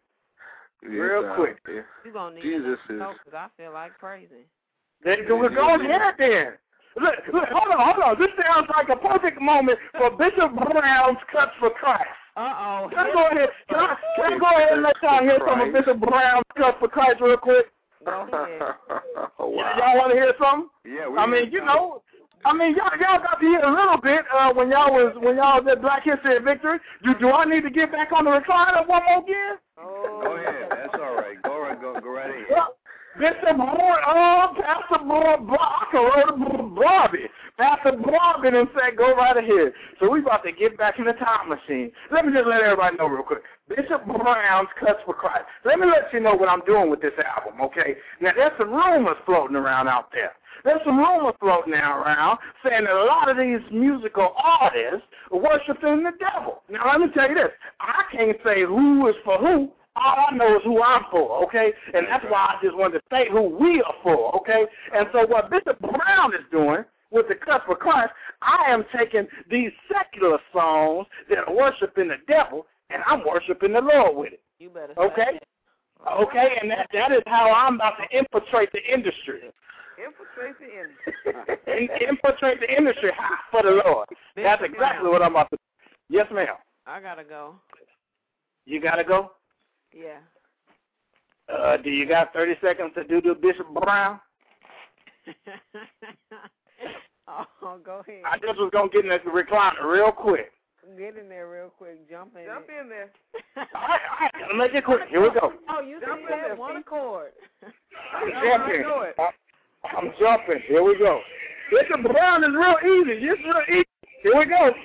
Real uh, quick. Yeah. You're going to need Jesus to is... know because I feel like praising. There you go. We're going ahead then. Look, look, hold on, hold on. This sounds like a perfect moment for Bishop Brown's Cuts for Christ. Uh-oh. Can I go ahead, can I, can I go ahead and let y'all hear some of Bishop Brown's Cuts for Christ real quick? Go ahead. Oh, wow. Y'all want to hear something? Yeah, we I mean, you know, I mean, y'all, y'all got to hear a little bit uh, when y'all was when y'all was at Black History and Victory. Do, do I need to get back on the recliner one more again? Oh. Go ahead. That's all right. Go right, go, go right ahead. Well, Bishop Moore, oh, Pastor Moore, I can roll Bobby. Pastor Bobby and said, go right ahead. So we about to get back in the time machine. Let me just let everybody know real quick. Bishop Brown's Cuts for Christ. Let me let you know what I'm doing with this album, okay? Now, there's some rumors floating around out there. There's some rumors floating around saying that a lot of these musical artists are worshiping the devil. Now, let me tell you this. I can't say who is for who. All I know is who I'm for, okay? And that's why I just wanted to say who we are for, okay? And so what Bishop Brown is doing with the Cuts for Christ, I am taking these secular songs that are worshiping the devil, and I'm worshiping the Lord with it. You better say okay? That. Okay, and that, that is how I'm about to infiltrate the industry. Infiltrate the industry. Infiltrate the industry for the Lord. That's exactly what I'm about to do. Yes, ma'am. I got to go. You got to go? Yeah. Uh, do you got thirty seconds to do the Bishop Brown? Oh, go ahead. I just was going to get in the recliner real quick. Get in there real quick. Jump in Jump it. in there. All right, all right. I'll make it quick. Here we go. Oh, you Jump see in that? there, One Pete. accord. I'm jumping. I'm jumping. Here we go. Bishop Brown is real easy. It's real easy. Here we go.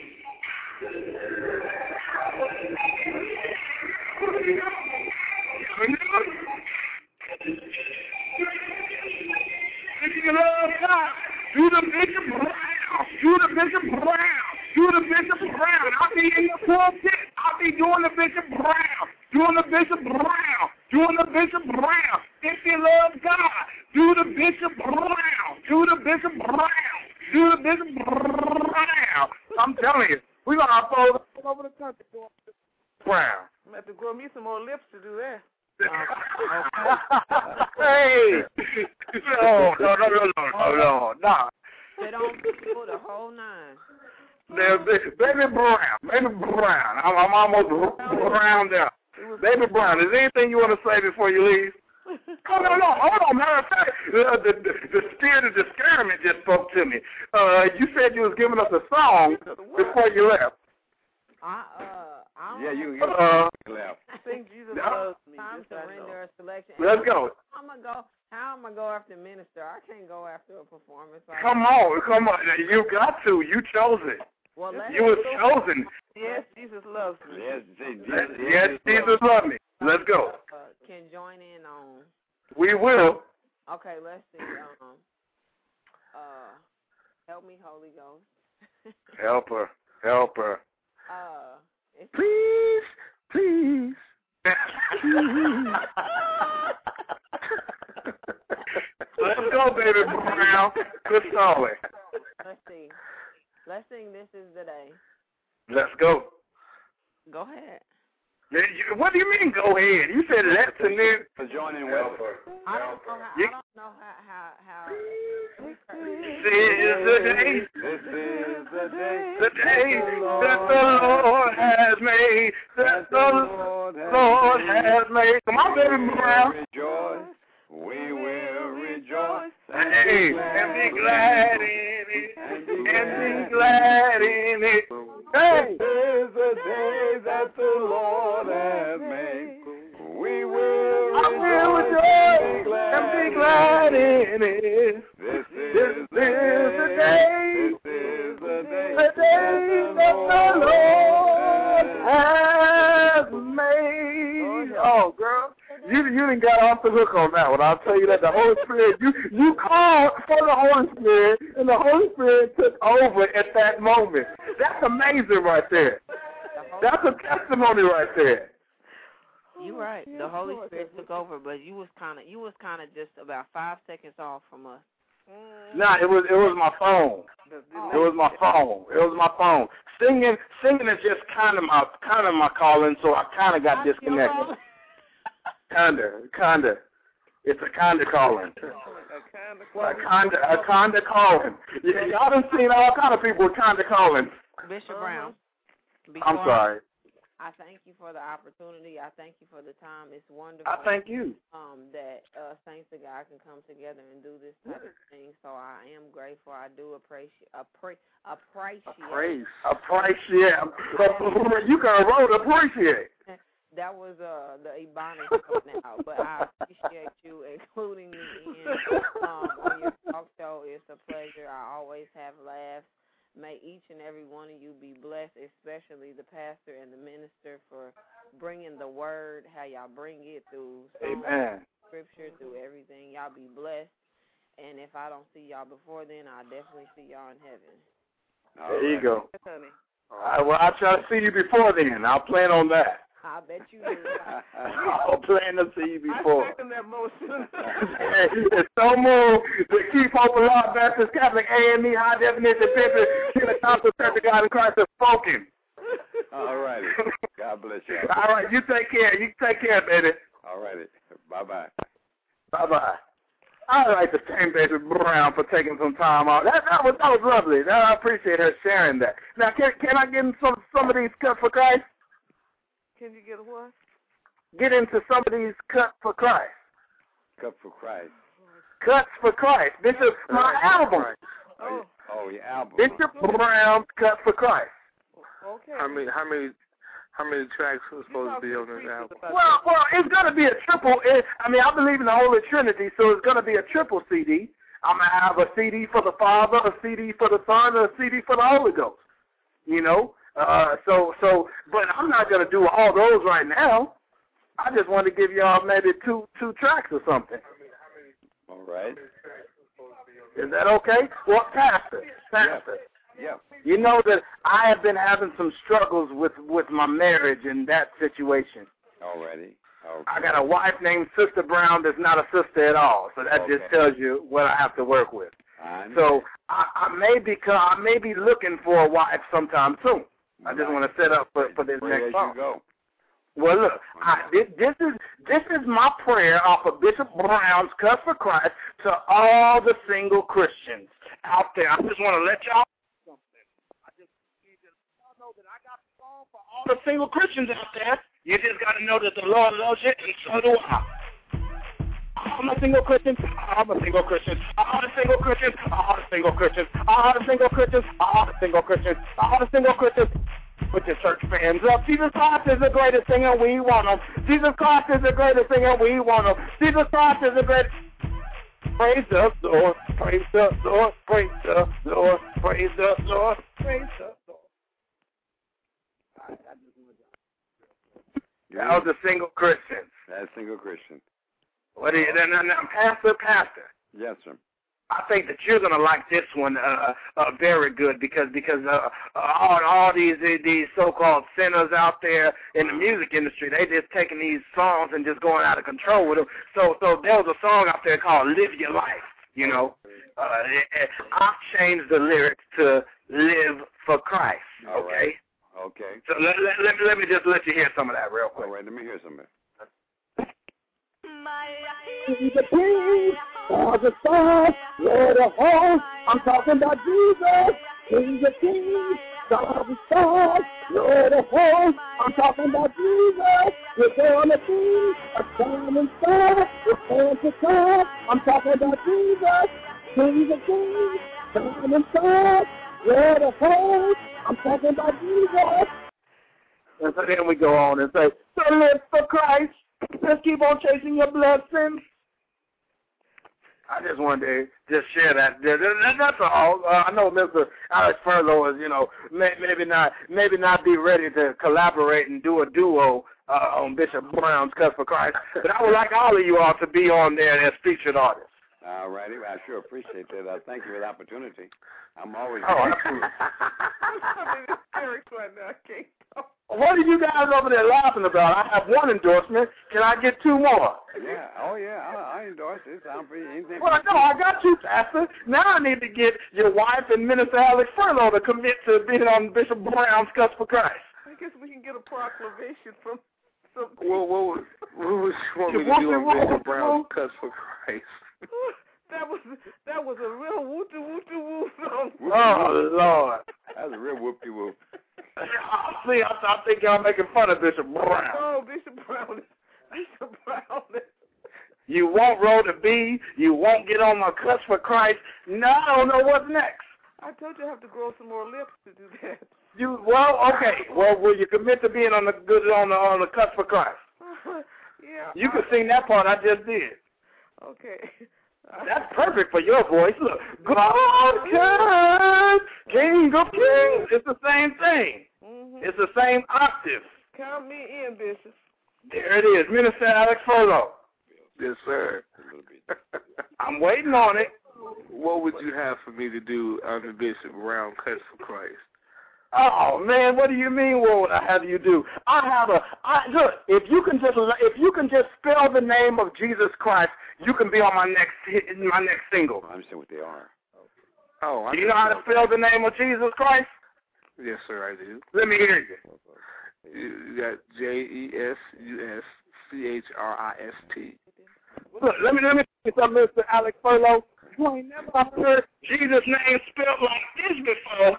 You love God. Do the Bishop Brown. Do the Bishop Brown. Do the Bishop Brown. I'll be in the pulpit. I'll be doing the Bishop Brown. Doing the Bishop Brown. Doing the Bishop Brown. If you love God, do the Bishop Brown. Do the Bishop Brown. Do the Bishop Brown. I'm telling you, we're going to upload all over the country doing Brown. I'm going to have to grow me some more lips to do that. Hey, Hey! No, no, no, no, no, no, no, no. Sit on people the whole nine. There, Baby Brown, Baby Brown. I'm, I'm almost browned out. Baby Brown, is there anything you want to say before you leave? Oh, no, no, hold on. Matter of fact, uh, the, the, the spirit of discouragement just spoke to me. Uh, you said you was giving us a song before you left. I, uh, I don't Yeah, you know. can Uh, left. I think Jesus No. loves me. Time Yes, to I know. render a selection. Let's go. I'm gonna go. How am I go after minister? I can't go after a performance. Like Come that. on, come on. You got to. You chose it. Well, let's You was chosen. Yes, Jesus loves me. Yes, Jesus, Yes, Jesus love me. Let's go. uh, can join in on. We will. Okay, let's see. Um, uh, help me, Holy Ghost. Help her. Help her. uh, it's Please, please. Let's go, Baby Brown. Good song. let's see. Let's sing "This Is the Day." Let's go. Go ahead. Yeah, you- What do you mean, go ahead? You said let's and then. For joining with us. I don't know how. I don't know how how how. This is the day, This is the day. the day that the Lord has made, that the Lord has made. Come on, Baby Brown. Rejoice. We will rejoice. Hey, and be glad in it, and be glad in it. Hey, This is the day that the Lord has made. We will I will rejoice and be glad in it. This This is is the day, This is the day. the day that the Lord has made. Oh, girl. You you didn't got off the hook on that one. I'll tell you that the Holy Spirit, you you called for the Holy Spirit, and the Holy Spirit took over at that moment. That's amazing right there. That's a testimony right there. You right. The Holy Spirit took over, but you was kind of you was kind of just about five seconds off from us. Nah, it was it was my phone. It was my phone. It was my phone. Singing singing is just kind of my kind of my calling, so I kind of got disconnected. Kinda, kinda. It's a kinda calling. A kinda, a kinda calling. Y- y'all done seen all kind of people with kinda calling. Bishop Brown. I'm before- sorry. I thank you for the opportunity. I thank you for the time. It's wonderful. I thank you. um, that uh, saints of God can come together and do this type of thing. So I am grateful. I do appreciate appre- appreciate. Praise. Appreciate. You can wrote appreciate. That was uh, the Ebonics coming out, but I appreciate you including me in um, on your talk show. It's a pleasure. I always have laughs. May each and every one of you be blessed, especially the pastor and the minister for bringing the word, how y'all bring it through songs, Amen. scripture, through everything. Y'all be blessed. And if I don't see y'all before then, I'll definitely see y'all in heaven. There you go. Honey. All right, well, I'll try to see you before then. I'll plan on that. I bet you do. I'll plan to see you before. I second that motion. It's so moved to keep Hope Alive Baptist Catholic A M E High Definition Pimpin' Pentecostal Church of God in Christ has spoken. All righty. God bless you. All right, you take care. You take care, baby. All righty. Bye-bye. Bye-bye. I'd like to thank Baby Brown for taking some time out. That, that was that was lovely. That, I appreciate her sharing that. Now, can can I get in some some of these Cut for Christ? Can you get a what? Get into some of these Cut for Christ. Cut for Christ. Cuts for Christ. Bishop, my album. Oh, Oh, your album. Bishop Brown's Cut for Christ. okay. How many? How many? How many tracks are You supposed talk to be to on the this preachers album? about Well, well, it's gonna be a triple. It, I mean, I believe in the Holy Trinity, so it's gonna be a triple C D. I'm gonna have a C D for the Father, a C D for the Son, and a C D for the Holy Ghost. You know, uh, so so, but I'm not gonna do all those right now. I just want to give y'all maybe two two tracks or something. All right. Is that okay? Well, Pastor, Pastor. Yeah. You know that I have been having some struggles with, with my marriage and that situation. Already. Okay. I got a wife named Sister Brown that's not a sister at all, so that Okay. just tells you what I have to work with. I'm So I, I may be I may be looking for a wife sometime soon. I just Right. want to set up for, for this Pray next as song. you go. Well, look, I, this, this is this is my prayer off of Bishop Brown's Cuss for Christ to all the single Christians out there. I just want to let y'all know something. I just need to let y'all know that I got a song for all the single Christians out there. You just got to know that the Lord loves you, and so do I. All the single Christians, all the single Christians, all the single Christians, all the single Christians, all the single Christians, all the single Christians, all the single Christians. Put your church fans up. Jesus Christ is the greatest thing and we want him. Jesus Christ is the greatest thing and we want him. Jesus Christ is the greatest. Praise the Lord, praise the Lord, praise the Lord, praise the Lord, praise the Lord. That was a single Christian. That's single Christian. What is it? Now, now, Pastor, Pastor. Yes, sir. I think that you're gonna like this one uh, uh, very good because because uh, all all these these so-called sinners out there in the music industry, they just taking these songs and just going out of control with them. So so there was a song out there called "Live Your Life." You know, uh, I've changed the lyrics to "Live for Christ." Okay. All right. Okay. So let, let let me let me just let you hear some of that real quick. All right. Let me hear some of it. He's the King of the stars, Lord of hosts. I'm talking about Jesus. He's the King of the stars, Lord of hosts. I'm talking about Jesus. We're on the scene, a shining star. We're stand to God. I'm talking about Jesus. He's the King, shining star, Lord of hosts. I'm talking about Jesus. And so then we go on and say, so live for Christ. Just keep on chasing your blessings. I just wanted to just share that. That's all. Uh, I know Mister Alex Furlow is, you know, may, maybe not maybe not be ready to collaborate and do a duo uh, on Bishop Brown's Cuss for Christ, but I would like all of you all to be on there as featured artists. All righty. I sure appreciate that. I thank you for the opportunity. I'm always. Oh, absolutely. Very fun. I can't talk. What are you guys over there laughing about? I have one endorsement. Can I get two more? Yeah. Oh, yeah. I, I endorse it. I'm free. Anything. Well, no, I got two, Pastor. Now I need to get your wife and Minister Alex Furlow to commit to being on Bishop Brown's Cuss for Christ. I guess we can get a proclamation from some people. Well, what would, what would you want me to do on Bishop Brown's Cuss for Christ? That was that was a real wooty wooty woo song. Oh, Lord. That was a real whoopty whoop. See, I, I think y'all making fun of Bishop Brown. Oh, Bishop Brown. Bishop Brown. You won't roll the B. You won't get on my Cuss for Christ. No, I don't know what's next. I told you I have to grow some more lips to do that. You well, okay. Well, will you commit to being on the good on the on the Cuss for Christ? Yeah. You can sing that part I just did. Okay. That's perfect for your voice. Look, God can, King of Kings. It's the same thing. Mm-hmm. It's the same octave. Count me in, Bishop. There it is, Minister Alex Furlow. Yes, sir. I'm waiting on it. What would you have for me to do under Bishop Brown Cuss for Christ? Oh man, what do you mean? What would I have you do? I have a. I look. If you can just if you can just spell the name of Jesus Christ, you can be on my next hit, my next single. I understand what they are. Oh, I do you know how to spell the name of Jesus Christ? Yes, sir, I do. Let me hear you. You got J E S U S C H R I S T. Look, let me let me say something, Mister Alex Furlow. You ain't never heard Jesus' name spelled like this before.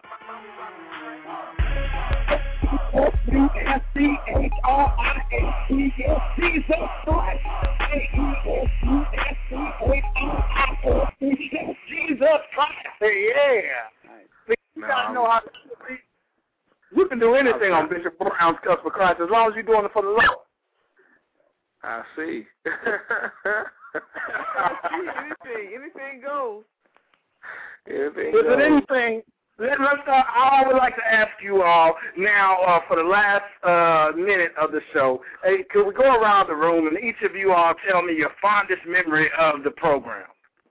S U S C H R I S T, Jesus Christ. A E S U S C H R I S T, Jesus Christ. Yeah. See, you gotta know how to read. You can do anything on Bishop Brown's Cuss for Christ as long as you're doing it for the Lord. I see. anything, anything goes. Anything Is goes. it anything? Let, let's start. I would like to ask you all now uh, for the last uh, minute of the show. Hey, could we go around the room and each of you all tell me your fondest memory of the program?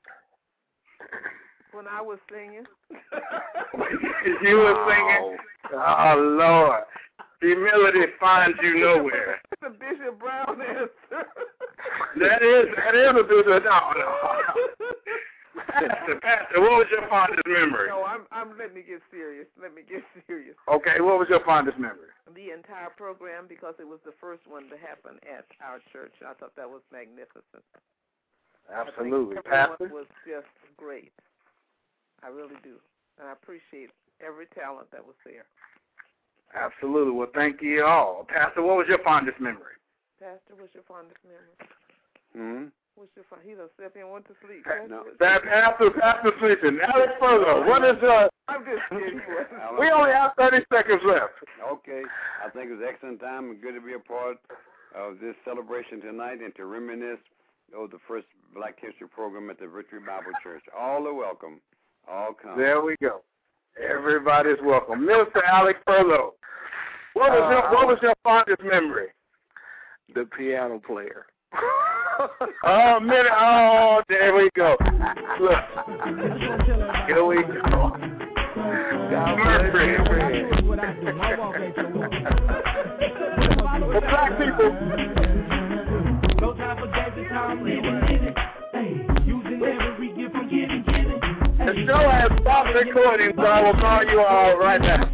When I was singing. You were singing. Oh Lord, humility finds you nowhere. The Bishop Brown answer. That is that is a good. No, no. Pastor, Pastor, what was your fondest memory? No, I'm I'm let me get serious. Let me get serious. Okay, what was your fondest memory? the entire program because it was the first one to happen at our church. I thought that was magnificent. Absolutely. I think everyone Pastor? was just great. I really do. And I appreciate every talent that was there. Absolutely. Well, thank you all. Pastor, what was your fondest memory? Pastor, what's your fondest memory? Hmm? What's your fond? He done sat there and went to sleep. Pa- Pastor, no. what's That your- Pastor, Pastor sleeping. Alex Furlow, what is uh I'm just kidding. we only have thirty seconds left. Okay. I think it was an excellent time and good to be a part of this celebration tonight and to reminisce of the first Black History program at the Victory Bible Church. All are welcome. All come. There we go. Everybody's welcome. Mister Alex Furlow, what was Uh, your what was your fondest memory? The piano player. Oh, minute. Oh, there we go. Look, here we go. God bless you, friend. For black people, No time for games, it's time living, living. Hey, using every gift I'm giving, giving. the show has stopped recording, so I will call you all right now.